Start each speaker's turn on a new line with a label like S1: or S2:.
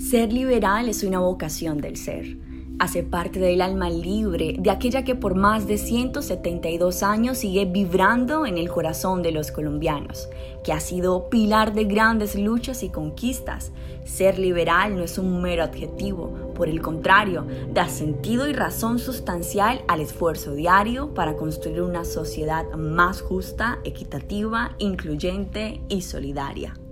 S1: Ser liberal es una vocación del ser. Hace parte del alma libre de aquella que por más de 172 años sigue vibrando en el corazón de los colombianos, que ha sido pilar de grandes luchas y conquistas. Ser liberal no es un mero adjetivo, por el contrario, da sentido y razón sustancial al esfuerzo diario para construir una sociedad más justa, equitativa, incluyente y solidaria.